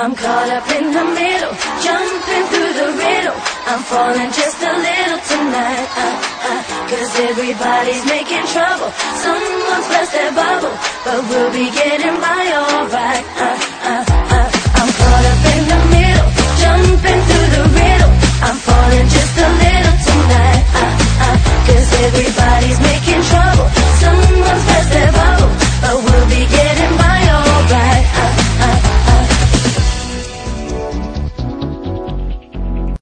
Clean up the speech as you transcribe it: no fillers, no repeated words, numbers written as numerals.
I'm caught up in the middle, jumping through the riddle. I'm falling just a little tonight. Cause everybody's making trouble. Someone's burst their bubble, but we'll be getting by alright.